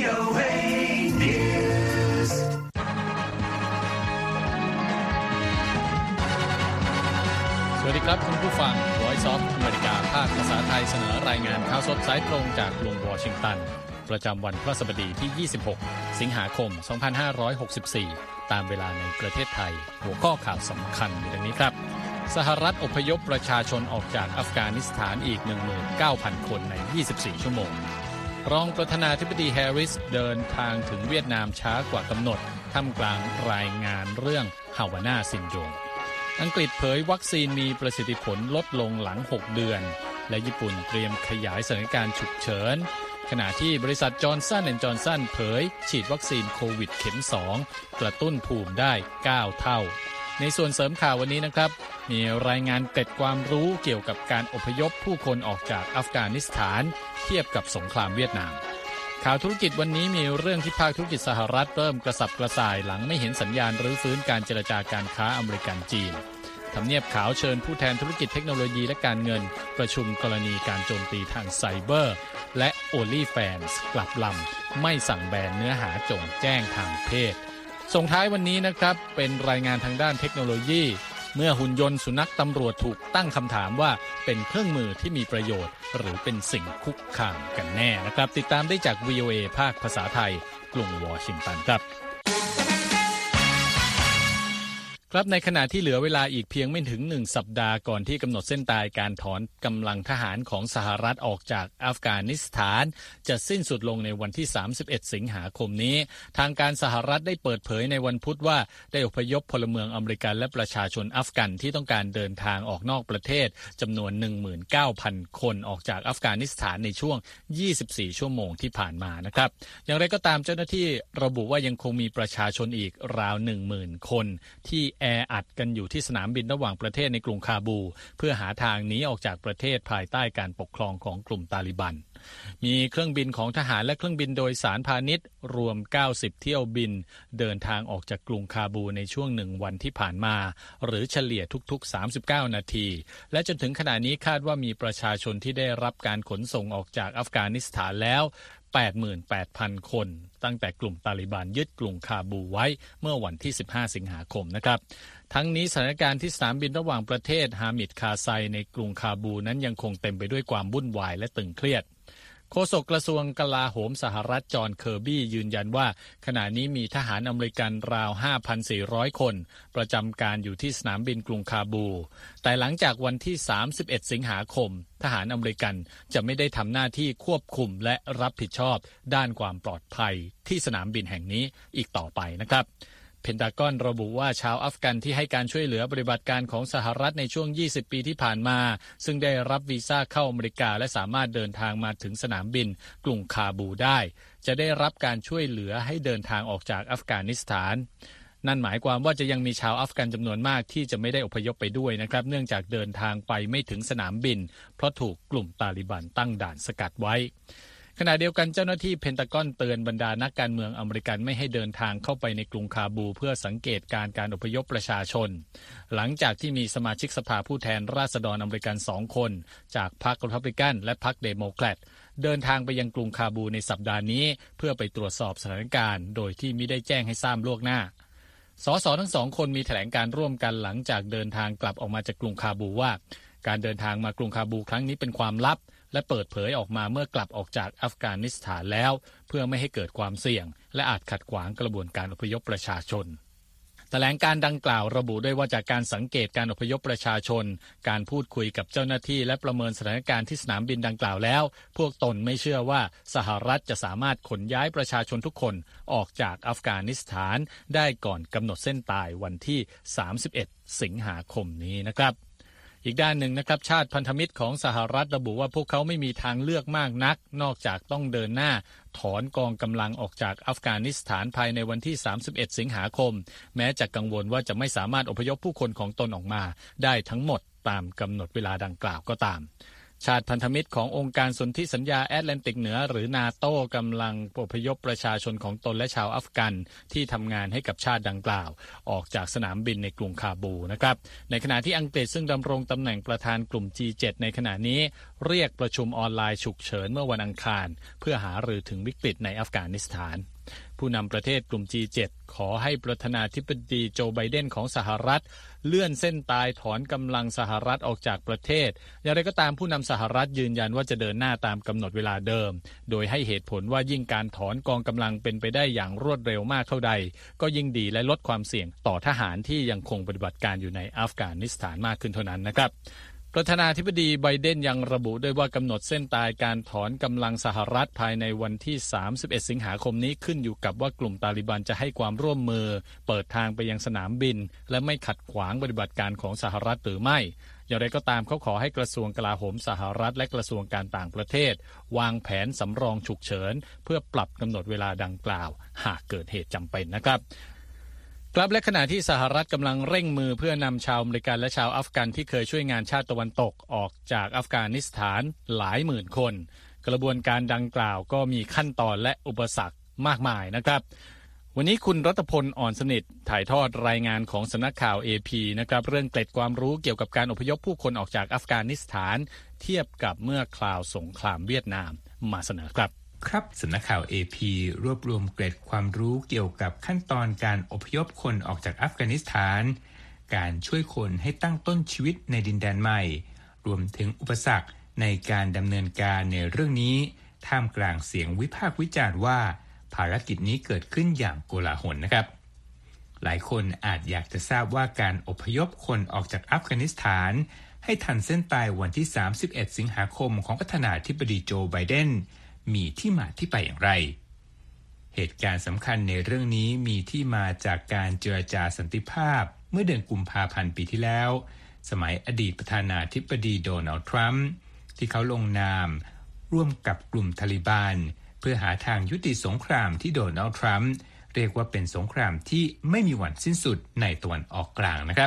VOA News สวัสดีครับคุณผู้ฟัง Voice of America ภาคภาษาไทยเสนอรายงานข่าวสดสายตรงจากกรุงวอชิงตันประจำวันพฤหัสบดีที่ 26 สิงหาคม 2564 ตามเวลาในประเทศไทยหัวข้อข่าวสำคัญมีดังนี้ครับสหรัฐอพยพประชาชนออกจากอัฟกานิสถานอีก 19,000 คนใน 24 ชั่วโมงรองประธานาธิบดีแฮร์ริสเดินทางถึงเวียดนามช้ากว่ากำหนดท่ามกลางรายงานเรื่องฮาวาน่าซินโดรมอังกฤษเผยวัคซีนมีประสิทธิผลลดลงหลัง 6 เดือนและญี่ปุ่นเตรียมขยายสถานการณ์ฉุกเฉินขณะที่บริษัทจอห์นสัน& จอห์นสันเผยฉีดวัคซีนโควิดเข็ม 2 กระตุ้นภูมิได้ 9 เท่าในส่วนเสริมข่าววันนี้นะครับมีรายงานเกร็ดความรู้เกี่ยวกับการอพยพผู้คนออกจากอัฟกานิสถานเทียบกับสงครามเวียดนามข่าวธุรกิจวันนี้มีเรื่องที่ภาคธุรกิจสหรัฐเริ่มกระสับกระส่ายหลังไม่เห็นสัญญาณรื้อฟื้นการเจรจาการค้าอเมริกันจีนทำเนียบขาวเชิญผู้แทนธุรกิจเทคโนโลยีและการเงินประชุมกรณีการโจมตีทางไซเบอร์และ OnlyFans กลับลำไม่สั่งแบนเนื้อหาโจ่งแจ้งทางเพศส่งท้ายวันนี้นะครับเป็นรายงานทางด้านเทคโนโลยีเมื่อหุ่นยนต์สุนัขตำรวจถูกตั้งคำถามว่าเป็นเครื่องมือที่มีประโยชน์หรือเป็นสิ่งคุกคามกันแน่นะครับติดตามได้จาก VOA ภาคภาษาไทยกรุงวอชิงตันครับครับในขณะที่เหลือเวลาอีกเพียงไม่ถึง1สัปดาห์ก่อนที่กำหนดเส้นตายการถอนกำลังทหารของสหรัฐออกจากอัฟกานิสถานจะสิ้นสุดลงในวันที่31สิงหาคมนี้ทางการสหรัฐได้เปิดเผยในวันพุธว่าได้อพยพพลเมืองอเมริกันและประชาชนอัฟกันที่ต้องการเดินทางออกนอกประเทศจำนวน 19,000 คนออกจากอัฟกานิสถานในช่วง24ชั่วโมงที่ผ่านมานะครับอย่างไรก็ตามเจ้าหน้าที่ระบุว่ายังคงมีประชาชนอีกราว 10,000 คนที่แออัดกันอยู่ที่สนามบินระหว่างประเทศในกรุงคาบูเพื่อหาทางหนีออกจากประเทศภายใต้การปกครองของกลุ่มตาลิบันมีเครื่องบินของทหารและเครื่องบินโดยสารพาณิชย์รวม90เที่ยวบินเดินทางออกจากกรุงคาบูในช่วง1วันที่ผ่านมาหรือเฉลี่ยทุกๆ39นาทีและจนถึงขณะนี้คาดว่ามีประชาชนที่ได้รับการขนส่งออกจากอัฟกานิสถานแล้ว 88,000 คนตั้งแต่กลุ่มตาลิบันยึดกรุงคาบูไว้เมื่อวันที่15สิงหาคมนะครับทั้งนี้สถานการณ์ที่สนามบินระหว่างประเทศฮามิดคาไซในกรุงคาบูนั้นยังคงเต็มไปด้วยความวุ่นวายและตึงเครียดโฆษกกระทรวงกลาโหมสหรัฐจอห์นเคอร์บี้ยืนยันว่าขณะนี้มีทหารอเมริกันราว 5,400 คนประจำการอยู่ที่สนามบินกรุงคาบูแต่หลังจากวันที่31สิงหาคมทหารอเมริกันจะไม่ได้ทำหน้าที่ควบคุมและรับผิดชอบด้านความปลอดภัยที่สนามบินแห่งนี้อีกต่อไปนะครับเพนทากอนระบุว่าชาวอัฟกันที่ให้การช่วยเหลือปฏิบัติการของสหรัฐในช่วง20ปีที่ผ่านมาซึ่งได้รับวีซ่าเข้าอเมริกาและสามารถเดินทางมาถึงสนามบินกรุงคาบูได้จะได้รับการช่วยเหลือให้เดินทางออกจากอัฟกานิสถานนั่นหมายความว่าจะยังมีชาวอัฟกันจำนวนมากที่จะไม่ได้อพยพไปด้วยนะครับเนื่องจากเดินทางไปไม่ถึงสนามบินเพราะถูกกลุ่มตาลิบันตั้งด่านสกัดไว้ขณะเดียวกันเจ้าหน้าที่เพนทากอนเตือนบรรดานักการเมืองอเมริกันไม่ให้เดินทางเข้าไปในกรุงคาบูเพื่อสังเกตการอพยพประชาชนหลังจากที่มีสมาชิกสภาผู้แทนราษฎรอเมริกัน2คนจากพรรครีพับลิกันและพรรคเดโมแครตเดินทางไปยังกรุงคาบูในสัปดาห์นี้เพื่อไปตรวจสอบสถานการณ์โดยที่ไม่ได้แจ้งให้ทราบล่วงหน้าสสทั้ง2คนมีแถลงการร่วมกันหลังจากเดินทางกลับออกมาจากกรุงคาบูว่าการเดินทางมากรุงคาบูครั้งนี้เป็นความลับและเปิดเผยออกมาเมื่อกลับออกจากอัฟกานิสถานแล้วเพื่อไม่ให้เกิดความเสี่ยงและอาจขัดขวางกระบวนการอพยพประชาชนแถลงการดังกล่าวระบุด้วยว่าจากการสังเกตการอพยพประชาชนการพูดคุยกับเจ้าหน้าที่และประเมินสถานการณ์ที่สนามบินดังกล่าวแล้วพวกตนไม่เชื่อว่าสหรัฐจะสามารถขนย้ายประชาชนทุกคนออกจากอัฟกานิสถานได้ก่อนกำหนดเส้นตายวันที่31สิงหาคมนี้นะครับอีกด้านหนึ่งนะครับชาติพันธมิตรของสหรัฐระบุว่าพวกเขาไม่มีทางเลือกมากนักนอกจากต้องเดินหน้าถอนกองกำลังออกจากอัฟกานิสถานภายในวันที่31สิงหาคมแม้จะกังวลว่าจะไม่สามารถอพยพผู้คนของตนออกมาได้ทั้งหมดตามกำหนดเวลาดังกล่าวก็ตามชาติพันธมิตรขององค์การสนธิสัญญาแอตแลนติกเหนือหรือนาโต้กำลังอพยพประชาชนของตนและชาวอัฟกันที่ทำงานให้กับชาติดังกล่าวออกจากสนามบินในกรุงคาบูนะครับในขณะที่อังกฤษซึ่งดำรงตำแหน่งประธานกลุ่ม G7 ในขณะนี้เรียกประชุมออนไลน์ฉุกเฉินเมื่อวันอังคารเพื่อหารือถึงวิกฤตในอัฟกานิสถานผู้นำประเทศกลุ่ม G7 ขอให้ประธานาธิบดีโจไบเดนของสหรัฐเลื่อนเส้นตายถอนกำลังสหรัฐออกจากประเทศอย่างไรก็ตามผู้นำสหรัฐยืนยันว่าจะเดินหน้าตามกำหนดเวลาเดิมโดยให้เหตุผลว่ายิ่งการถอนกองกำลังเป็นไปได้อย่างรวดเร็วมากเท่าใดก็ยิ่งดีและลดความเสี่ยงต่อทหารที่ยังคงปฏิบัติการอยู่ในอัฟกานิสถานมากขึ้นเท่านั้นนะครับประธานาธิบดีไบเดนยังระบุด้วยว่ากำหนดเส้นตายการถอนกำลังสหรัฐภายในวันที่31สิงหาคมนี้ขึ้นอยู่กับว่ากลุ่มตาลิบันจะให้ความร่วมมือเปิดทางไปยังสนามบินและไม่ขัดขวางปฏิบัติการของสหรัฐหรือไม่อย่างไรก็ตามเขาขอให้กระทรวงกลาโหมสหรัฐและกระทรวงการต่างประเทศวางแผนสำรองฉุกเฉินเพื่อปรับกำหนดเวลาดังกล่าวหากเกิดเหตุจำเป็นนะครับครับและขณะที่สหรัฐกำลังเร่งมือเพื่อนำชาวอเมริกันและชาวอัฟกันที่เคยช่วยงานชาติตะวันตกออกจากอัฟกานิสถานหลายหมื่นคนกระบวนการดังกล่าวก็มีขั้นตอนและอุปสรรคมากมายนะครับวันนี้คุณรัตพลอ่อนสนิทถ่ายทอดรายงานของสำนักข่าว AP นะครับเรื่องเกร็ดความรู้เกี่ยวกับการอพยพผู้คนออกจากอัฟกานิสถานเทียบกับเมื่อคราวสงครามเวียดนามมาเสนอครับครับสำนักข่าว AP รวบรวมเกร็ดความรู้เกี่ยวกับขั้นตอนการอพยพคนออกจากอัฟกานิสถานการช่วยคนให้ตั้งต้นชีวิตในดินแดนใหม่รวมถึงอุปสรรคในการดำเนินการในเรื่องนี้ท่ามกลางเสียงวิพากษ์วิจารณ์ว่าภารกิจนี้เกิดขึ้นอย่างโกลาหลนะครับหลายคนอาจอยากจะทราบว่าการอพยพคนออกจากอัฟกานิสถานให้ทันเส้นตายวันที่31สิงหาคมของประธานาธิบดีโจไบเดนมีที่มาที่ไปอย่างไรเหตุการณ์สำคัญในเรื่องนี้มีที่มาจากการเจรจาสันติภาพเมื่อเดือนกุมภาพันธ์ปีที่แล้วสมัยอดีตประธานาธิบดีโดนัลด์ทรัมป์ที่เขาลงนามร่วมกับกลุ่มตาลิบันเพื่อหาทางยุติสงครามที่โดนัลด์ทรัมป์เรียกว่าเป็นสงครามที่ไม่มีวันสิ้นสุดในตะวันออกกลางนะครับ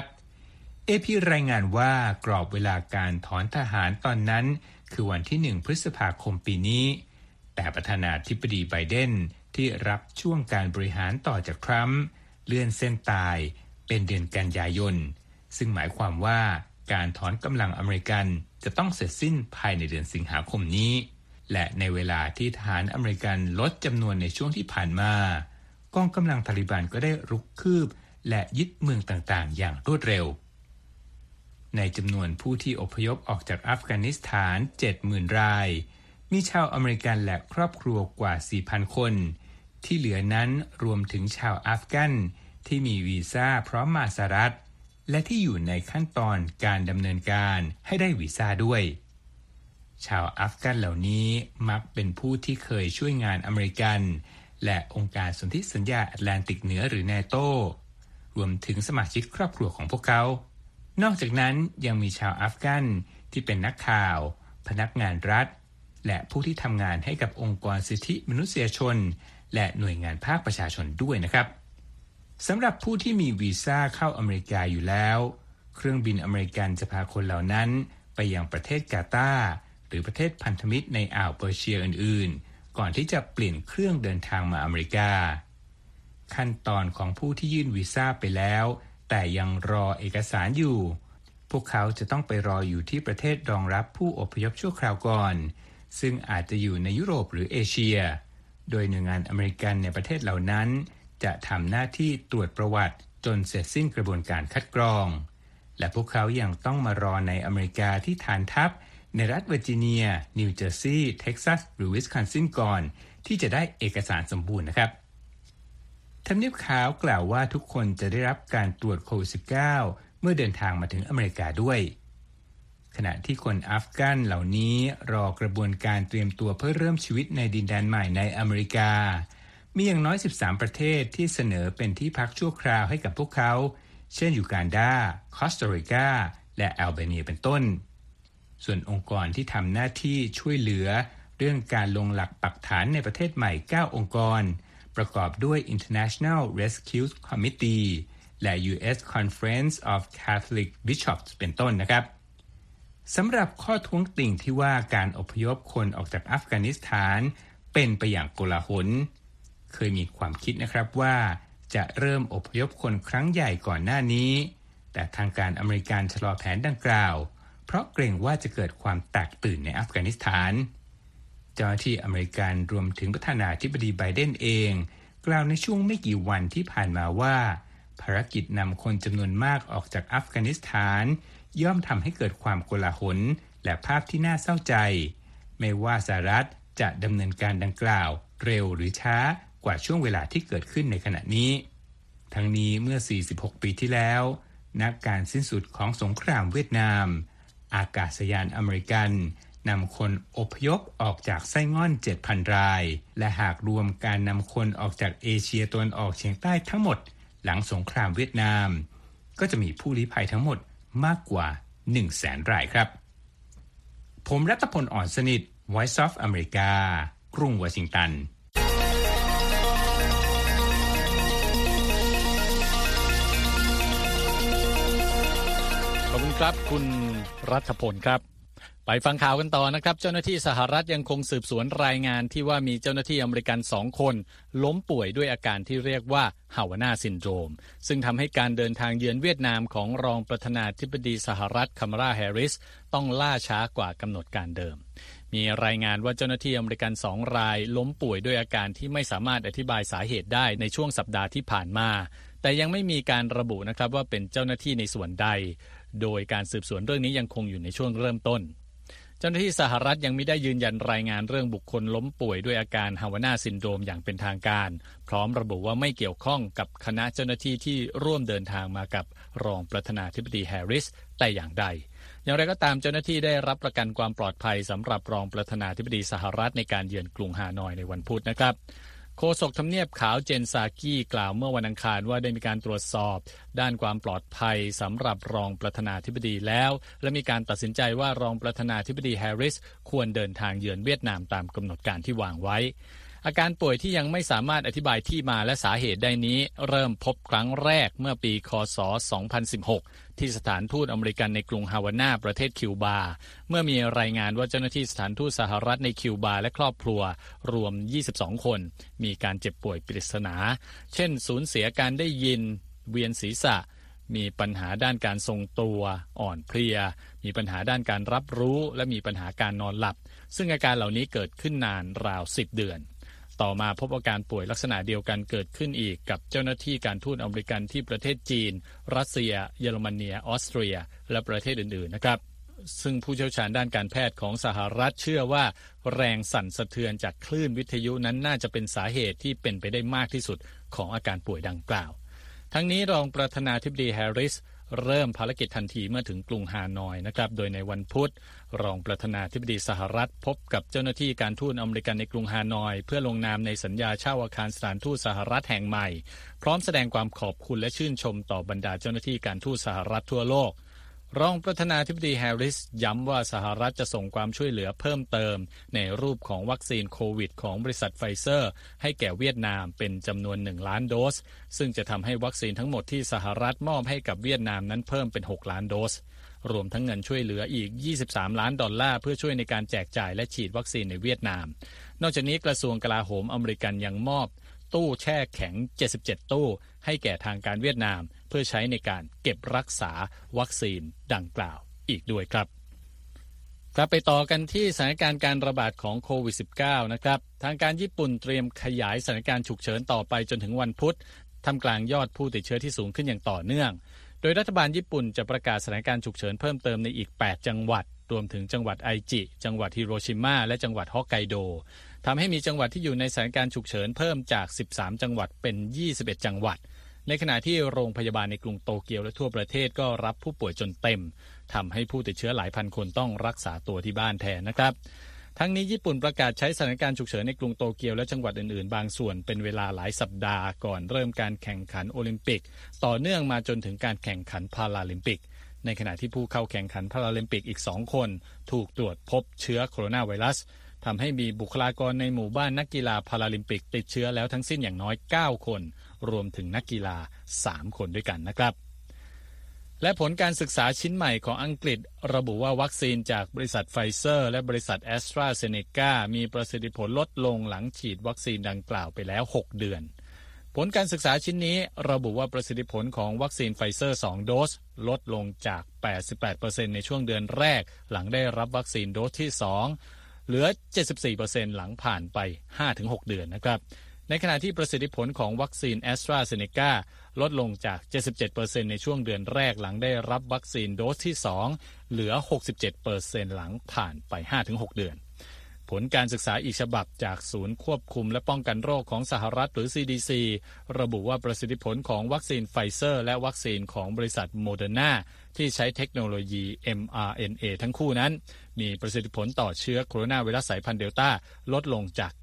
AP รายงานว่ากรอบเวลาการถอนทหารตอนนั้นคือวันที่1พฤษภาคมปีนี้แต่ประธานาธิบดีไบเดนที่รับช่วงการบริหารต่อจากทรัมป์เลื่อนเส้นตายเป็นเดือนกันยายนซึ่งหมายความว่าการถอนกำลังอเมริกันจะต้องเสร็จสิ้นภายในเดือนสิงหาคมนี้และในเวลาที่ทหารอเมริกันลดจำนวนในช่วงที่ผ่านมากองกำลังตาลิบันก็ได้รุกคืบและยึดเมืองต่างๆอย่างรวดเร็วในจำนวนผู้ที่อพยพออกจากอัฟกานิสถาน 70,000 รายมีชาวอเมริกันและครอบครัวกว่า 4,000 คนที่เหลือนั้นรวมถึงชาวอัฟกันที่มีวีซ่าพร้อมมาสหรัฐและที่อยู่ในขั้นตอนการดำเนินการให้ได้วีซ่าด้วยชาวอัฟกันเหล่านี้มักเป็นผู้ที่เคยช่วยงานอเมริกันและองค์การสนธิสัญญาแอตแลนติกเหนือหรือนาโต้รวมถึงสมาชิกครอบครัวของพวกเขานอกจากนั้นยังมีชาวอัฟกันที่เป็นนักข่าวพนักงานรัฐและผู้ที่ทำงานให้กับองค์กรสิทธิมนุษยชนและหน่วยงานภาคประชาชนด้วยนะครับสำหรับผู้ที่มีวีซ่าเข้าอเมริกาอยู่แล้วเครื่องบินอเมริกันจะพาคนเหล่านั้นไปยังประเทศกาตาร์หรือประเทศพันธมิตรในอ่าวเปอร์เซียอื่นๆก่อนที่จะเปลี่ยนเครื่องเดินทางมาอเมริกาขั้นตอนของผู้ที่ยื่นวีซ่าไปแล้วแต่ยังรอเอกสารอยู่พวกเขาจะต้องไปรออยู่ที่ประเทศรองรับผู้อพยพชั่วคราวก่อนซึ่งอาจจะอยู่ในยุโรปหรือเอเชียโดยหน่วยงานอเมริกันในประเทศเหล่านั้นจะทำหน้าที่ตรวจประวัติจนเสร็จสิ้นกระบวนการคัดกรองและพวกเขายังต้องมารอในอเมริกาที่ฐานทัพในรัฐเวอร์จิเนียนิวเจอร์ซีย์เท็กซัสหรือวิสคอนซินก่อนที่จะได้เอกสารสมบูรณ์นะครับทำเนียบขาวกล่าวว่าทุกคนจะได้รับการตรวจโควิด -19 เมื่อเดินทางมาถึงอเมริกาด้วยขณะที่คนอัฟกันเหล่านี้รอกระบวนการเตรียมตัวเพื่อเริ่มชีวิตในดินแดนใหม่ในอเมริกามีอย่างน้อย13ประเทศที่เสนอเป็นที่พักชั่วคราวให้กับพวกเขาเช่นยูกันดาคอสตาริกาและแอลเบเนียเป็นต้นส่วนองค์กรที่ทำหน้าที่ช่วยเหลือเรื่องการลงหลักปักฐานในประเทศใหม่9องค์กรประกอบด้วย International Rescue Committee และ U.S. Conference of Catholic Bishops เป็นต้นนะครับสำหรับข้อท้วงติ่งที่ว่าการอพยพคนออกจากอัฟกานิสถานเป็นไปอย่างโกลาหลเคยมีความคิดนะครับว่าจะเริ่มอพยพคนครั้งใหญ่ก่อนหน้านี้แต่ทางการอเมริกันชะลอแผนดังกล่าวเพราะเกรงว่าจะเกิดความแตกตื่นในอัฟกานิสถานเจ้าหน้าที่อเมริกันรวมถึงประธานาธิบดีไบเดนเองกล่าวในช่วงไม่กี่วันที่ผ่านมาว่าภารกิจนำคนจำนวนมากออกจากอัฟกานิสถานย่อมทำให้เกิดความโกลาหลและภาพที่น่าเศร้าใจไม่ว่าสหรัฐจะดำเนินการดังกล่าวเร็วหรือช้ากว่าช่วงเวลาที่เกิดขึ้นในขณะนี้ทั้งนี้เมื่อ46ปีที่แล้วนับการสิ้นสุดของสงครามเวียดนามอากาศยานอเมริกันนำคนอพยพออกจากไส้ง่อน 7,000 รายและหากรวมการนำคนออกจากเอเชียตะวันออกเฉียงใต้ทั้งหมดหลังสงครามเวียดนามก็จะมีผู้ลี้ภัยทั้งหมดมากกว่า 100,000 รายครับผมรัตพล อ่อนสนิท Voice of America กรุงวอชิงตันขอบคุณครับคุณรัฐพลครับไปฟังข่าวกันต่อนะครับเจ้าหน้าที่สหรัฐยังคงสืบสวนรายงานที่ว่ามีเจ้าหน้าที่อเมริกัน2คนล้มป่วยด้วยอาการที่เรียกว่าฮาวาน่าซินโดรมซึ่งทำให้การเดินทางเยือนเวียดนามของรองประธานาธิบดีสหรัฐคามาลาแฮร์ริสต้องล่าช้ากว่ากำหนดการเดิมมีรายงานว่าเจ้าหน้าที่อเมริกัน2รายล้มป่วยด้วยอาการที่ไม่สามารถอธิบายสาเหตุได้ในช่วงสัปดาห์ที่ผ่านมาแต่ยังไม่มีการระบุนะครับว่าเป็นเจ้าหน้าที่ในส่วนใดโดยการสืบสวนเรื่องนี้ยังคงอยู่ในช่วงเริ่มต้นเจ้าหน้าที่สหรัฐยังไม่ได้ยืนยันรายงานเรื่องบุคคลล้มป่วยด้วยอาการฮาวาน่าซินโดรมอย่างเป็นทางการพร้อมระบุว่าไม่เกี่ยวข้องกับคณะเจ้าหน้าที่ที่ร่วมเดินทางมากับรองประธานาธิบดีแฮร์ริสแต่อย่างใดอย่างไรก็ตามเจ้าหน้าที่ได้รับประกันความปลอดภัยสำหรับรองประธานาธิบดีสหรัฐในการเยือนกรุงฮานอยในวันพุธนะครับโฆษกทำเนียบขาวเจนซากี้กล่าวเมื่อวันอังคารว่าได้มีการตรวจสอบด้านความปลอดภัยสำหรับรองประธานาธิบดีแล้วและมีการตัดสินใจว่ารองประธานาธิบดีแฮร์ริสควรเดินทางเยือนเวียดนามตามกำหนดการที่วางไว้อาการป่วยที่ยังไม่สามารถอธิบายที่มาและสาเหตุได้นี้เริ่มพบครั้งแรกเมื่อปีค.ศ. 2016ที่สถานทูตอเมริกันในกรุงฮาวาน่าประเทศคิวบาเมื่อมีรายงานว่าเจ้าหน้าที่สถานทูตสหรัฐในคิวบาและครอบครัวรวม22คนมีการเจ็บป่วยปริศนาเช่นสูญเสียการได้ยินเวียนศีรษะมีปัญหาด้านการทรงตัวอ่อนเพลียมีปัญหาด้านการรับรู้และมีปัญหาการนอนหลับซึ่งอาการเหล่านี้เกิดขึ้นนานราว10 เดือนต่อมาพบอาการป่วยลักษณะเดียวกันเกิดขึ้นอีกกับเจ้าหน้าที่การทูตอเมริกันที่ประเทศจีนรัสเซียเยอรมนีออสเตรียและประเทศอื่นๆนะครับซึ่งผู้เชี่ยวชาญด้านการแพทย์ของสหรัฐเชื่อว่าแรงสั่นสะเทือนจากคลื่นวิทยุนั้นน่าจะเป็นสาเหตุที่เป็นไปได้มากที่สุดของอาการป่วยดังกล่าวทั้งนี้รองประธานาธิบดีแฮร์ริสเริ่มภารกิจทันทีเมื่อถึงกรุงฮานอยนะครับโดยในวันพุธรองประธานาธิบดีสหรัฐพบกับเจ้าหน้าที่การทูตอเมริกันในกรุงฮานอยเพื่อลงนามในสัญญาเช่าอาคารสถานทูตสหรัฐแห่งใหม่พร้อมแสดงความขอบคุณและชื่นชมต่อบรรดาเจ้าหน้าที่การทูตสหรัฐทั่วโลกรองประธานาธิบดีแฮร์ริสย้ำว่าสหรัฐจะส่งความช่วยเหลือเพิ่มเติมในรูปของวัคซีนโควิดของบริษัทไฟเซอร์ให้แก่เวียดนามเป็นจำนวน1 ล้านโดสซึ่งจะทำให้วัคซีนทั้งหมดที่สหรัฐมอบให้กับเวียดนามนั้นเพิ่มเป็น6 ล้านโดสรวมทั้งเงินช่วยเหลืออีก$23 ล้านเพื่อช่วยในการแจกจ่ายและฉีดวัคซีนในเวียดนามนอกจากนี้กระทรวงกลาโหมอเมริกันยังมอบตู้แช่แข็ง77ตู้ให้แก่ทางการเวียดนามเพื่อใช้ในการเก็บรักษาวัคซีนดังกล่าวอีกด้วยครับไปต่อกันที่สถานการณ์การระบาดของโควิด -19 นะครับทางการญี่ปุ่นเตรียมขยายสถานการณ์ฉุกเฉินต่อไปจนถึงวันพุธท่ามกลางยอดผู้ติดเชื้อที่สูงขึ้นอย่างต่อเนื่องโดยรัฐบาลญี่ปุ่นจะประกาศสถานการณ์ฉุกเฉินเพิ่มเติมในอีก8จังหวัดรวมถึงจังหวัดไอจิจังหวัดฮิโรชิมาและจังหวัดฮอกไกโดทำให้มีจังหวัดที่อยู่ในสถานการณ์ฉุกเฉินเพิ่มจาก13จังหวัดเป็น21จังหวัดในขณะที่โรงพยาบาลในกรุงโตเกียวและทั่วประเทศก็รับผู้ป่วยจนเต็มทำให้ผู้ติดเชื้อหลายพันคนต้องรักษาตัวที่บ้านแทนนะครับทั้งนี้ญี่ปุ่นประกาศใช้สถานการณ์ฉุกเฉินในกรุงโตเกียวและจังหวัดอื่นๆบางส่วนเป็นเวลาหลายสัปดาห์ก่อนเริ่มการแข่งขันโอลิมปิกต่อเนื่องมาจนถึงการแข่งขันพาราลิมปิกในขณะที่ผู้เข้าแข่งขันพาราลิมปิกอีก2คนถูกตรวจพบเชื้อโคโรนาไวรัสทำให้มีบุคลากรในหมู่บ้านนักกีฬาพาราลิมปิกติดเชื้อแล้วทั้งสิ้นอย่างน้อย9คนรวมถึงนักกีฬา3คนด้วยกันนะครับและผลการศึกษาชิ้นใหม่ของอังกฤษระบุว่าวัคซีนจากบริษัทไฟเซอร์และบริษัทแอสตราเซเนกามีประสิทธิผลลดลงหลังฉีดวัคซีนดังกล่าวไปแล้ว6เดือนผลการศึกษาชิ้นนี้ระบุว่าประสิทธิผลของวัคซีนไฟเซอร์2โดสลดลงจาก 88% ในช่วงเดือนแรกหลังได้รับวัคซีนโดสที่2เหลือ 74% หลังผ่านไป 5-6 เดือนนะครับในขณะที่ประสิทธิผลของวัคซีนแอสตราเซเนกาลดลงจาก 77% ในช่วงเดือนแรกหลังได้รับวัคซีนโดสที่2เหลือ 67% หลังผ่านไป 5-6 เดือนผลการศึกษาอีกฉบับจากศูนย์ควบคุมและป้องกันโรคของสหรัฐหรือ CDC ระบุว่าประสิทธิผลของวัคซีนไฟเซอร์และวัคซีนของบริษัทโมเดอร์นาที่ใช้เทคโนโลยี mRNA ทั้งคู่นั้นมีประสิทธิผลต่อเชื้อโคโรนาไวรัสสายพันธุ์เดลต้าลดลงจาก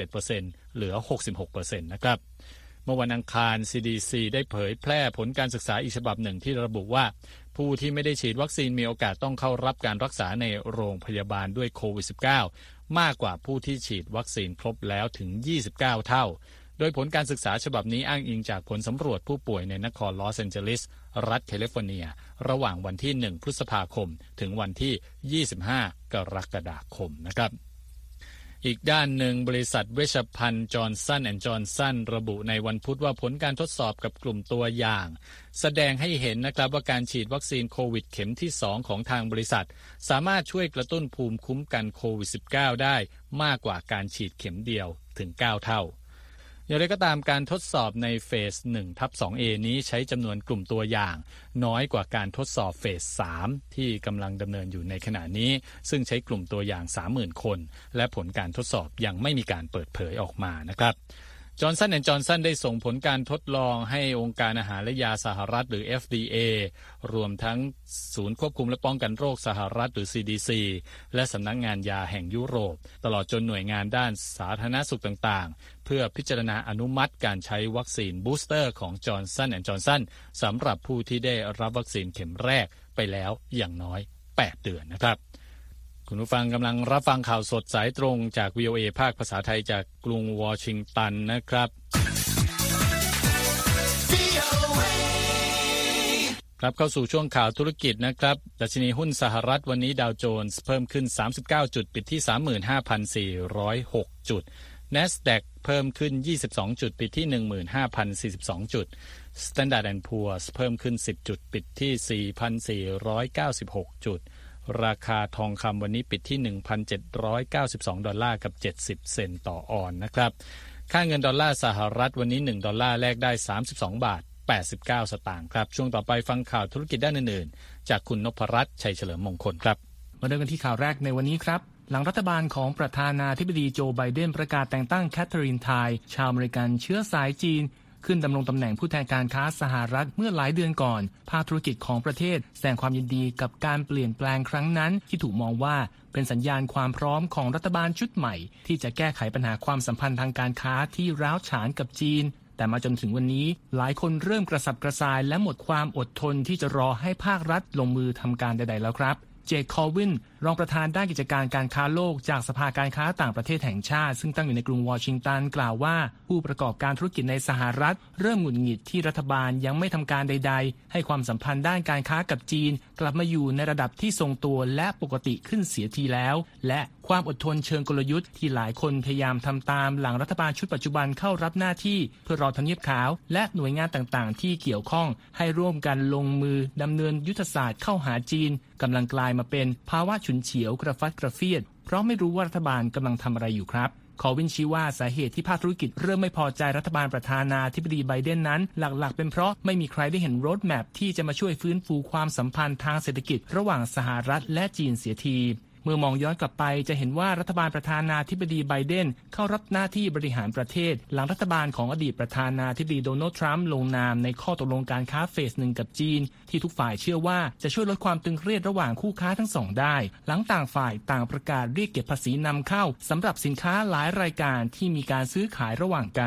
91% เหลือ 66% นะครับเมื่อวันอังคาร CDC ได้เผยแพร่ผลการศึกษาอีกฉบับหนึ่งที่ระบุว่าผู้ที่ไม่ได้ฉีดวัคซีนมีโอกาสต้องเข้ารับการรักษาในโรงพยาบาลด้วยโควิด -19 มากกว่าผู้ที่ฉีดวัคซีนครบแล้วถึง 29 เท่าโดยผลการศึกษาฉบับนี้อ้างอิงจากผลสำรวจผู้ป่วยในนครลอสแอนเจลิสรัฐแคลิฟอร์เนียระหว่างวันที่ 1 พฤษภาคมถึงวันที่ 25 กรกฎาคมนะครับอีกด้านหนึ่งบริษัทเวชภัณฑ์จอห์นสัน& จอห์นสันระบุในวันพุธว่าผลการทดสอบกับกลุ่มตัวอย่างแสดงให้เห็นนะครับว่าการฉีดวัคซีนโควิดเข็มที่2ของทางบริษัทสามารถช่วยกระตุ้นภูมิคุ้มกันโควิด -19 ได้มากกว่าการฉีดเข็มเดียวถึง9เท่าอย่างไรก็ตามการทดสอบในเฟส 1/2A นี้ใช้จำนวนกลุ่มตัวอย่างน้อยกว่าการทดสอบเฟส 3ที่กำลังดำเนินอยู่ในขณะนี้ซึ่งใช้กลุ่มตัวอย่าง 30,000 คนและผลการทดสอบยังไม่มีการเปิดเผยออกมานะครับจอห์นสัน& จอห์นสันได้ส่งผลการทดลองให้องค์การอาหารและยาสหรัฐหรือ FDA รวมทั้งศูนย์ควบคุมและป้องกันโรคสหรัฐหรือ CDC และสำนักงานยาแห่งยุโรปตลอดจนหน่วยงานด้านสาธารณสุขต่างๆเพื่อพิจารณาอนุมัติการใช้วัคซีนบูสเตอร์ของจอห์นสัน& จอห์นสันสำหรับผู้ที่ได้รับวัคซีนเข็มแรกไปแล้วอย่างน้อย8เดือนนะครับคุณผู้ฟังกำลังรับฟังข่าวสดสายตรงจาก VOA ภาคภาษาไทยจากกรุงวอชิงตันนะครับครับเข้าสู่ช่วงข่าวธุรกิจนะครับดัชนีหุ้นสหรัฐวันนี้ดาวโจนส์เพิ่มขึ้น39จุดปิดที่ 35,406 จุด NASDAQ เพิ่มขึ้น22จุดปิดที่ 15,042 จุด Standard & Poor's เพิ่มขึ้น10จุดปิดที่ 4,496 จุดราคาทองคำวันนี้ปิดที่ 1,792 ดอลลาร์กับ70 เซนต์ต่อออนซ์นะครับค่าเงินดอลลาร์สหรัฐวันนี้1ดอลลาร์แลกได้32บาท89สตางค์ครับช่วงต่อไปฟังข่าวธุรกิจด้านอื่นๆจากคุณนพรัตน์ชัยเฉลิมมงคลครับมาเริ่มกันที่ข่าวแรกในวันนี้ครับหลังรัฐบาลของประธานาธิบดีโจไบเดนประกาศแต่งตั้งแคทเธอรีนไทน์ชาวอเมริกันเชื้อสายจีนขึ้นดำรงตำแหน่งผู้แทนการค้าสหรัฐเมื่อหลายเดือนก่อนภาคธุรกิจของประเทศแสดงความยินดีกับการเปลี่ยนแปลงครั้งนั้นที่ถูกมองว่าเป็นสัญญาณความพร้อมของรัฐบาลชุดใหม่ที่จะแก้ไขปัญหาความสัมพันธ์ทางการค้าที่ร้าวฉานกับจีนแต่มาจนถึงวันนี้หลายคนเริ่มกระสับกระส่ายและหมดความอดทนที่จะรอให้ภาครัฐลงมือทำการใดๆแล้วครับเจค คอลวินรองประธานด้านกิจการการค้าโลกจากสภาการค้าต่างประเทศแห่งชาติซึ่งตั้งอยู่ในกรุงวอชิงตันกล่าวว่าผู้ประกอบการธุรกิจในสหรัฐเริ่มหงุดหงิดที่รัฐบาลยังไม่ทำการใดๆให้ความสัมพันธ์ด้านการค้ากับจีนกลับมาอยู่ในระดับที่ทรงตัวและปกติขึ้นเสียทีแล้วและความอดทนเชิงกลยุทธ์ที่หลายคนพยายามทำตามหลังรัฐบาลชุดปัจจุบันเข้ารับหน้าที่เพื่อรอทำเนียบขาวและหน่วยงานต่างๆที่เกี่ยวข้องให้ร่วมกันลงมือดำเนินยุทธศาสตร์เข้าหาจีนกำลังกลายมาเป็นภาวะฉุนเฉียวกระฟัดกระเฟียดเพราะไม่รู้ว่ารัฐบาลกำลังทำอะไรอยู่ครับคอลวินชี้ว่าสาเหตุที่ภาคธุรกิจเริ่มไม่พอใจรัฐบาลประธานาธิบดีไบเดนนั้นหลักๆเป็นเพราะไม่มีใครได้เห็นโรดแมพที่จะมาช่วยฟื้นฟูความสัมพันธ์ทางเศรษฐกิจระหว่างสหรัฐและจีนเสียทีเมื่อมองย้อนกลับไปจะเห็นว่ารัฐบาลประธานาธิบดีไบเดนเข้ารับหน้าที่บริหารประเทศหลังรัฐบาลของอดีตประธานาธิบดีโดนัลด์ทรัมป์ลงนามในข้อตกลงการค้าเฟส 1กับจีนที่ทุกฝ่ายเชื่อว่าจะช่วยลดความตึงเครียดระหว่างคู่ค้าทั้งสองได้หลังต่างฝ่ายต่างประกาศเรียกเก็บภาษีนำเข้าสำหรับสินค้าหลายรายการที่มีการซื้อขายระหว่างกัน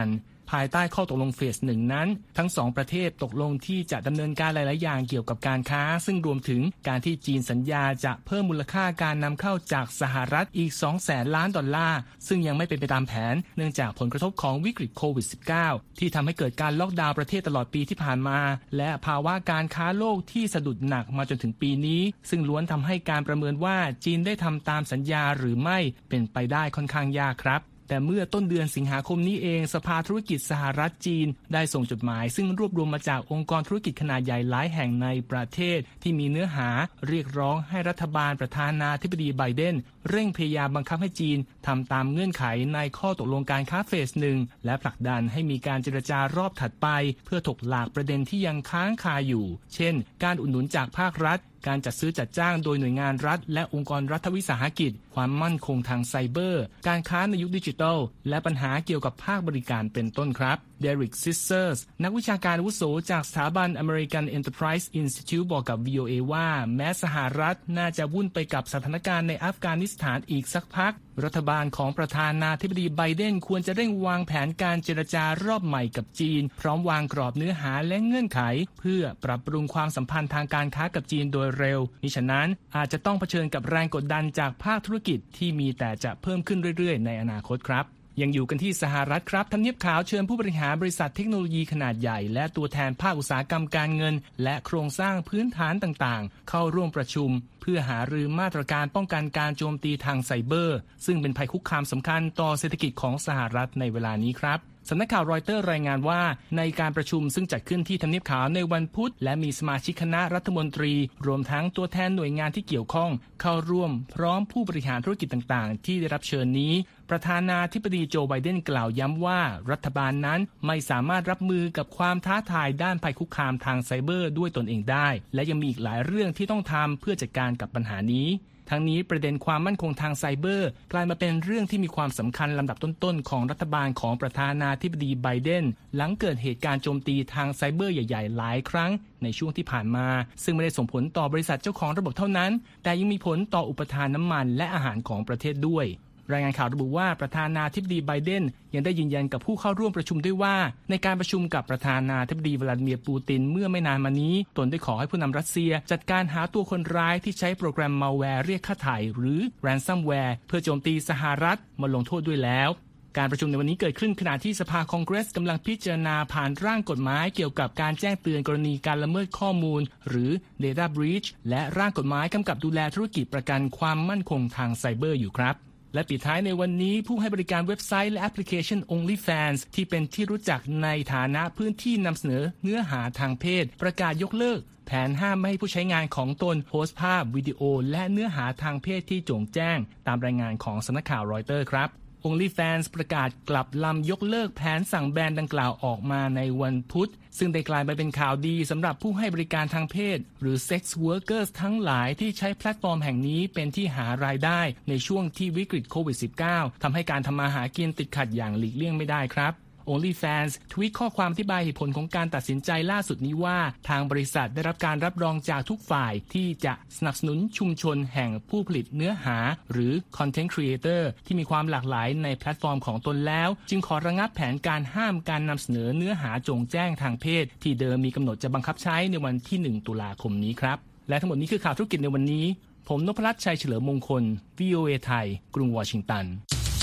ภายใต้ข้อตกลงเฟส 1 นั้นทั้ง2ประเทศตกลงที่จะดำเนินการหลายๆอย่างเกี่ยวกับการค้าซึ่งรวมถึงการที่จีนสัญญาจะเพิ่มมูลค่าการนำเข้าจากสหรัฐอีก 200,000 ล้านดอลลาร์ซึ่งยังไม่เป็นไปตามแผนเนื่องจากผลกระทบของวิกฤตโควิด -19 ที่ทำให้เกิดการล็อกดาวน์ประเทศตลอดปีที่ผ่านมาและภาวะการค้าโลกที่สะดุดหนักมาจนถึงปีนี้ซึ่งล้วนทำให้การประเมินว่าจีนได้ทำตามสัญญาหรือไม่เป็นไปได้ค่อนข้างยากครับแต่เมื่อต้นเดือนสิงหาคมนี้เองสภาธุรกิจสหรัฐจีนได้ส่งจดหมายซึ่งรวบรวมมาจากองค์กรธุรกิจขนาดใหญ่หลายแห่งในประเทศที่มีเนื้อหาเรียกร้องให้รัฐบาลประธานาธิบดีไบเดนเร่งพยายามบังคับให้จีนทำตามเงื่อนไขในข้อตกลงการค้าเฟส 1และผลักดันให้มีการเจรจารอบถัดไปเพื่อถกหลากประเด็นที่ยังค้างคาอยู่เช่นการอุดหนุนจากภาครัฐการจัดซื้อจัดจ้างโดยหน่วยงานรัฐและองค์กรรัฐวิสาหกิจความมั่นคงทางไซเบอร์การค้าในยุคดิจิทัลและปัญหาเกี่ยวกับภาคบริการเป็นต้นครับเดริกซิสเซอร์สนักวิชาการอาวุโสจากสถาบัน American Enterprise Institute บอกกับ VOA ว่าแม้สหรัฐน่าจะวุ่นไปกับสถานการณ์ในอัฟกานิสถานอีกสักพักรัฐบาลของประธานาธิบดีไบเดนควรจะเร่งวางแผนการเจรจารอบใหม่กับจีนพร้อมวางกรอบเนื้อหาและเงื่อนไขเพื่อปรับปรุงความสัมพันธ์ทางการค้ากับจีนโดยเร็วมิฉะนั้นอาจจะต้องเผชิญกับแรงกดดันจากภาคธุรกิจที่มีแต่จะเพิ่มขึ้นเรื่อยๆในอนาคตครับยังอยู่กันที่สหรัฐครับทำเนียบขาวเชิญผู้บริหารบริษัทเทคโนโลยีขนาดใหญ่และตัวแทนภาคอุตสาหกรรมการเงินและโครงสร้างพื้นฐานต่างๆเข้าร่วมประชุมเพื่อหารือมาตรการป้องกันการโจมตีทางไซเบอร์ซึ่งเป็นภัยคุกคามสำคัญต่อเศรษฐกิจของสหรัฐในเวลานี้ครับสำนักข่าวรอยเตอร์รายงานว่าในการประชุมซึ่งจัดขึ้นที่ทำเนียบขาวในวันพุธและมีสมาชิกคณะรัฐมนตรีรวมทั้งตัวแทนหน่วยงานที่เกี่ยวข้องเข้าร่วมพร้อมผู้บริหารธุรกิจต่างๆที่ได้รับเชิญนี้ประธานาธิบดีโจไบเดนกล่าวย้ำว่ารัฐบาลนั้นไม่สามารถรับมือกับความท้าทายด้านภัยคุกคามทางไซเบอร์ด้วยตนเองได้และยังมีอีกหลายเรื่องที่ต้องทำเพื่อจัดการกับปัญหานี้ทั้งนี้ประเด็นความมั่นคงทางไซเบอร์กลายมาเป็นเรื่องที่มีความสำคัญลำดับต้นๆของรัฐบาลของประธานาธิบดีไบเดนหลังเกิดเหตุการณ์โจมตีทางไซเบอร์ใหญ่ๆหลายครั้งในช่วงที่ผ่านมาซึ่งไม่ได้ส่งผลต่อบริษัทเจ้าของระบบเท่านั้นแต่ยังมีผลต่ออุปทานน้ำมันและอาหารของประเทศด้วยรายงานข่าวระบุว่าประธานาธิบดีไบเดนยังได้ยืนยันกับผู้เข้าร่วมประชุมด้วยว่าในการประชุมกับประธานาธิบดีวลาดิเมียร์ปูตินเมื่อไม่นานมานี้ตนได้ขอให้ผู้นำรัสเซียจัดการหาตัวคนร้ายที่ใช้โปรแกรมมัลแวร์เรียกค่าไถ่หรือ ransomware เพื่อโจมตีสหรัฐมาลงโทษด้วยแล้วการประชุมในวันนี้เกิดขึ้นขณะที่สภาคองเกรสกำลังพิจารณาผ่านร่างกฎหมายเกี่ยวกับการแจ้งเตือนกรณีการละเมิดข้อมูลหรือ Data Breach และร่างกฎหมายกำกับดูแลธุรกิจประกันความมั่นคงทางไซเบอร์อยู่ครับและปิดท้ายในวันนี้ผู้ให้บริการเว็บไซต์และแอปพลิเคชัน OnlyFans ที่เป็นที่รู้จักในฐานะพื้นที่นำเสนอเนื้อหาทางเพศประกาศยกเลิกแผนห้ามไม่ให้ผู้ใช้งานของตนโพสต์ภาพวิดีโอและเนื้อหาทางเพศที่โจ่งแจ้งตามรายงานของสำนักข่าวรอยเตอร์ครับ OnlyFans ประกาศกลับลำยกเลิกแผนสั่งแบนดังกล่าวออกมาในวันพุธซึ่งได้กลายมาเป็นข่าวดีสำหรับผู้ให้บริการทางเพศหรือ Sex Workers ทั้งหลายที่ใช้แพลตฟอร์มแห่งนี้เป็นที่หารายได้ในช่วงที่วิกฤตโควิด -19 ทำให้การทำมาหากินติดขัดอย่างหลีกเลี่ยงไม่ได้ครับOnlyFans ทวีตข้อความอธิบายเหตุผลของการตัดสินใจล่าสุดนี้ว่าทางบริษัทได้รับการรับรองจากทุกฝ่ายที่จะสนับสนุนชุมชนแห่งผู้ผลิตเนื้อหาหรือ Content Creator ที่มีความหลากหลายในแพลตฟอร์มของตนแล้วจึงขอระงับแผนการห้ามการนำเสนอเนื้อหาจงแจ้งทางเพศที่เดิมมีกำหนดจะบังคับใช้ในวันที่1ตุลาคมนี้ครับและทั้งหมดนี้คือข่าวธุรกิจในวันนี้ผมนพรัตน์ชัยเฉลิมมงคล VOA ไทยกรุงวอชิงตัน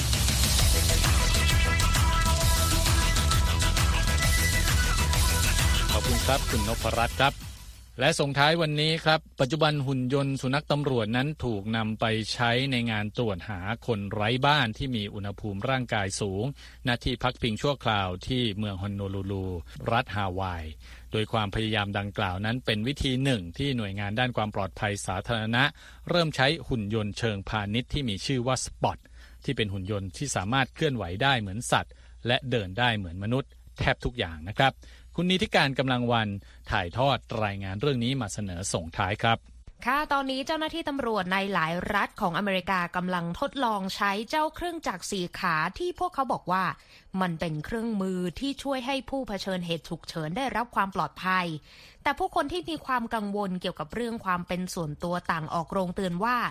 ขอบคุณครับคุณนพรัตน์ครับและส่งท้ายวันนี้ครับปัจจุบันหุ่นยนต์สุนัขตำรวจนั้นถูกนำไปใช้ในงานตรวจหาคนไร้บ้านที่มีอุณหภูมิร่างกายสูงณที่พักพิงชั่วคราวที่เมืองฮอนโนลูลูรัฐฮาวายโดยความพยายามดังกล่าวนั้นเป็นวิธีหนึ่งที่หน่วยงานด้านความปลอดภัยสาธารณะเริ่มใช้หุ่นยนต์เชิงพาณิชย์ที่มีชื่อว่าสปอตที่เป็นหุ่นยนต์ที่สามารถเคลื่อนไหวได้เหมือนสัตว์และเดินได้เหมือนมนุษย์แทบทุกอย่างนะครับคุณนิติการกำลังวันถ่ายทอดรายงานเรื่องนี้มาเสนอส่งท้ายครับค่ะตอนนี้เจ้าหน้าที่ตำรวจในหลายรัฐของอเมริกากำลังทดลองใช้เจ้าเครื่องจักร4ขาที่พวกเขาบอกว่ามันเป็นเครื่องมือที่ช่วยให้ผู้เผชิญเหตุฉุกเฉินได้รับความปลอดภัยแต่ผู้คนที่มีความกังวลเกี่ยวกับเรื่องความเป็นส่วนตัวต่างออกโรงเตือนว่า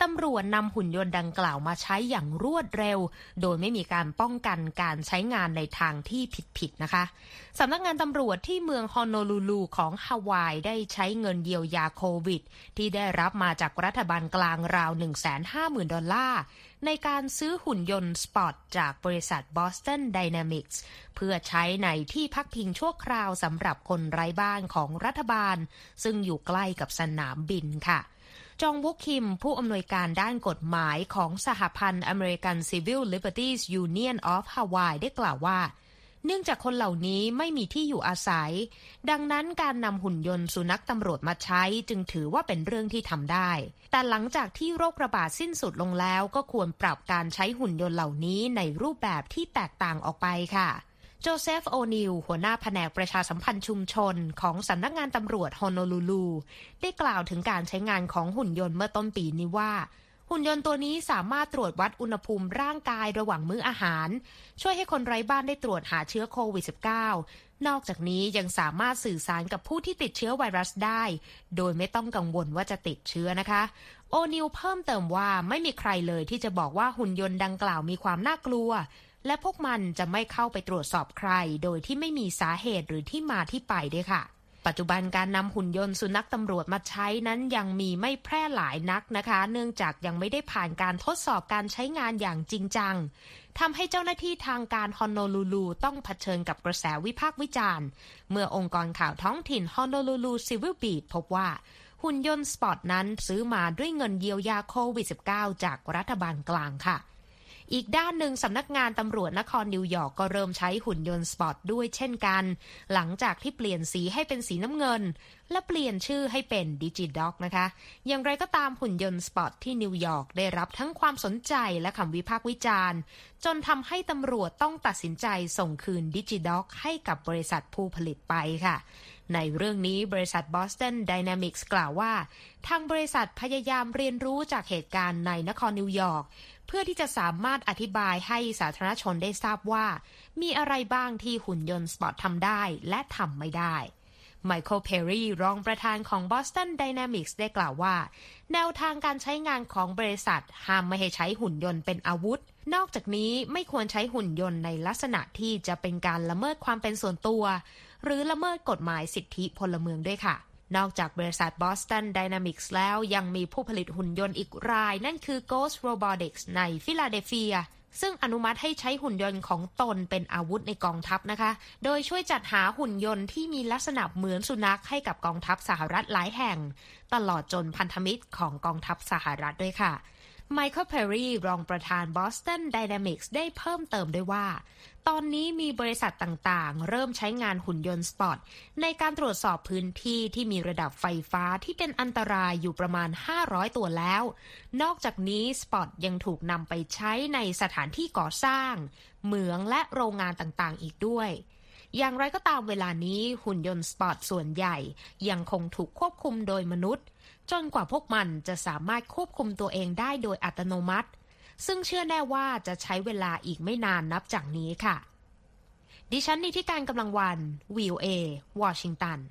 ตำรวจนำหุ่นยนต์ดังกล่าวมาใช้อย่างรวดเร็วโดยไม่มีการป้องกันการใช้งานในทางที่ผิดๆนะคะสำนักงานตำรวจที่เมืองฮอนโนลูลูของฮาวายได้ใช้เงินเยียวยาโควิดที่ได้รับมาจากรัฐบาลกลางราว 150,000 ดอลลาร์ในการซื้อหุ่นยนต์สปอตจากบริษัท Boston Dynamics เพื่อใช้ในที่พักพิงชั่วคราวสำหรับคนไร้บ้านของรัฐบาลซึ่งอยู่ใกล้กับสนามบินค่ะจองวุกคิมผู้อำนวยการด้านกฎหมายของสหพันธ์ American Civil Liberties Union of Hawaii ได้กล่าวว่าเนื่องจากคนเหล่านี้ไม่มีที่อยู่อาศัยดังนั้นการนำหุ่นยนต์สุนัขตำรวจมาใช้จึงถือว่าเป็นเรื่องที่ทำได้แต่หลังจากที่โรคระบาดสิ้นสุดลงแล้วก็ควรปรับการใช้หุ่นยนต์เหล่านี้ในรูปแบบที่แตกต่างออกไปค่ะโจเซฟโอนิลหัวหน้าแผนกประชาสัมพันธ์ชุมชนของสำนักงานตำรวจฮอนโนลูลูได้กล่าวถึงการใช้งานของหุ่นยนต์เมื่อต้นปีนี้ว่าหุ่นยนต์ตัวนี้สามารถตรวจวัดอุณหภูมิร่างกายระหว่างมื้ออาหารช่วยให้คนไร้บ้านได้ตรวจหาเชื้อโควิด -19 นอกจากนี้ยังสามารถสื่อสารกับผู้ที่ติดเชื้อไวรัสได้โดยไม่ต้องกังวลว่าจะติดเชื้อนะคะโอนิลเพิ่มเติมว่าไม่มีใครเลยที่จะบอกว่าหุ่นยนต์ดังกล่าวมีความน่ากลัวและพวกมันจะไม่เข้าไปตรวจสอบใครโดยที่ไม่มีสาเหตุหรือที่มาที่ไปด้วยค่ะปัจจุบันการนำหุ่นยนต์สุนัขตำรวจมาใช้นั้นยังมีไม่แพร่หลายนักนะคะเนื่องจากยังไม่ได้ผ่านการทดสอบการใช้งานอย่างจริงจังทำให้เจ้าหน้าที่ทางการฮอนโนลูลูต้องเผชิญกับกระแสวิพากษ์วิจารณ์เมื่อองค์กรข่าวท้องถิ่นฮอนโนลูลูซิวิลบีทพบว่าหุ่นยนต์สปอตนั้นซื้อมาด้วยเงินเยียวยาโควิด -19 จากรัฐบาลกลางค่ะอีกด้านหนึ่งสำนักงานตำรวจนครนิวยอร์กก็เริ่มใช้หุ่นยนต์สปอตด้วยเช่นกันหลังจากที่เปลี่ยนสีให้เป็นสีน้ำเงินและเปลี่ยนชื่อให้เป็นดิจิด็อกนะคะอย่างไรก็ตามหุ่นยนต์สปอตที่นิวยอร์กได้รับทั้งความสนใจและคำวิพากษ์วิจารณ์จนทำให้ตำรวจต้องตัดสินใจส่งคืนดิจิด็อกให้กับบริษัทผู้ผลิตไปค่ะในเรื่องนี้บริษัท Boston Dynamics กล่าวว่าทางบริษัทพยายามเรียนรู้จากเหตุการณ์ในนครนิวยอร์กเพื่อที่จะสามารถอธิบายให้สาธารณชนได้ทราบว่ามีอะไรบ้างที่หุ่นยนต์สปอตทำได้และทำไม่ได้ไมเคิลเพร์รี่รองประธานของ Boston Dynamics ได้กล่าวว่าแนวทางการใช้งานของบริษัทห้ามไม่ให้ใช้หุ่นยนต์เป็นอาวุธนอกจากนี้ไม่ควรใช้หุ่นยนต์ในลักษณะที่จะเป็นการละเมิดความเป็นส่วนตัวหรือละเมิดกฎหมายสิทธิพลเมืองด้วยค่ะนอกจากบริษัท Boston Dynamics แล้วยังมีผู้ผลิตหุ่นยนต์อีกรายนั่นคือ Ghost Robotics ในฟิลาเดลเฟียซึ่งอนุมัติให้ใช้หุ่นยนต์ของตนเป็นอาวุธในกองทัพนะคะโดยช่วยจัดหาหุ่นยนต์ที่มีลักษณะเหมือนสุนัขให้กับกองทัพสหรัฐหลายแห่งตลอดจนพันธมิตรของกองทัพสหรัฐด้วยค่ะไมเคิลเพร์รี่รองประธาน Boston Dynamics ได้เพิ่มเติมด้วยว่าตอนนี้มีบริษัทต่างๆเริ่มใช้งานหุ่นยนต์สปอตในการตรวจสอบพื้นที่ที่มีระดับไฟฟ้าที่เป็นอันตรายอยู่ประมาณ500ตัวแล้วนอกจากนี้สปอตยังถูกนำไปใช้ในสถานที่ก่อสร้างเหมืองและโรงงานต่างๆอีกด้วยอย่างไรก็ตามเวลานี้หุ่นยนต์สปอตส่วนใหญ่ยังคงถูกควบคุมโดยมนุษย์จนกว่าพวกมันจะสามารถควบคุมตัวเองได้โดยอัตโนมัติซึ่งเชื่อแน่ว่าจะใช้เวลาอีกไม่นานนับจากนี้ค่ะดิฉันนิติการกำลังวัน VOA วอชิงตัน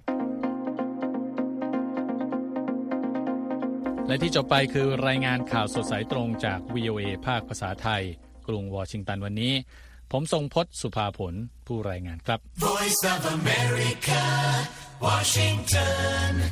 และที่จบไปคือรายงานข่าวสดสายตรงจาก VOA ภาคภาษาไทยกรุงวอชิงตันวันนี้ผมทรงพจน์สุภาผลผู้รายงานครับ Voice of America Washington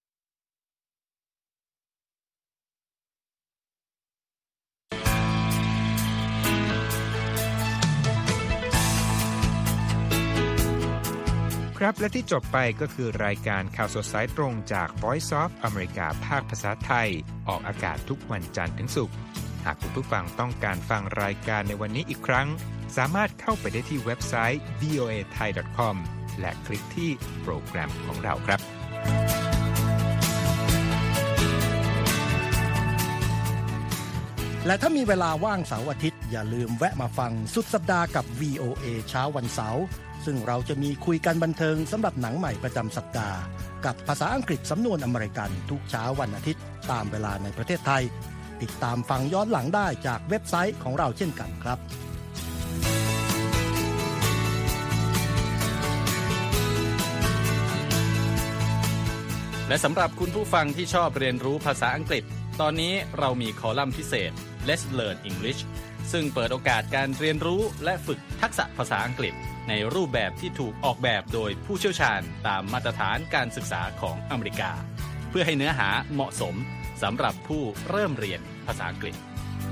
ครับและที่จบไปก็คือรายการข่าวสดสายตรงจาก Voice of America ภาคภาษาไทยออกอากาศทุกวันจันทร์ถึงศุกร์หากคุณผู้ฟังต้องการฟังรายการในวันนี้อีกครั้งสามารถเข้าไปได้ที่เว็บไซต์ voathai.com และคลิกที่โปรแกรมของเราครับและถ้ามีเวลาว่างเสาร์อาทิตย์อย่าลืมแวะมาฟังสุดสัปดาห์กับ VOA เช้าวันเสาร์ซึ่งเราจะมีคุยกันบันเทิงสำหรับหนังใหม่ประจำสัปดาห์กับภาษาอังกฤษสำนวนอเมริกันทุกเช้าวันอาทิตย์ตามเวลาในประเทศไทยติดตามฟังย้อนหลังได้จากเว็บไซต์ของเราเช่นกันครับและสำหรับคุณผู้ฟังที่ชอบเรียนรู้ภาษาอังกฤษตอนนี้เรามีคอลัมน์พิเศษ Let's Learn English ซึ่งเปิดโอกาสการเรียนรู้และฝึกทักษะภาษาอังกฤษในรูปแบบที่ถูกออกแบบโดยผู้เชี่ยวชาญตามมาตรฐานการศึกษาของอเมริกาเพื่อให้เนื้อหาเหมาะสมสำหรับผู้เริ่มเรียนภาษาอังกฤษ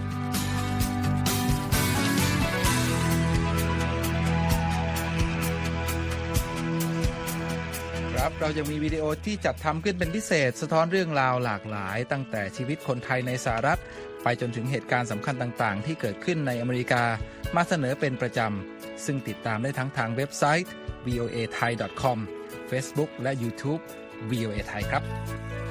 ครับเรายังมีวิดีโอที่จัดทำขึ้นเป็นพิเศษสะท้อนเรื่องราวหลากหลายตั้งแต่ชีวิตคนไทยในสหรัฐไปจนถึงเหตุการณ์สำคัญต่างๆที่เกิดขึ้นในอเมริกามาเสนอเป็นประจำซึ่งติดตามได้ทั้งทางเว็บไซต์ voathai.com Facebook และ YouTube VOA Thai ครับ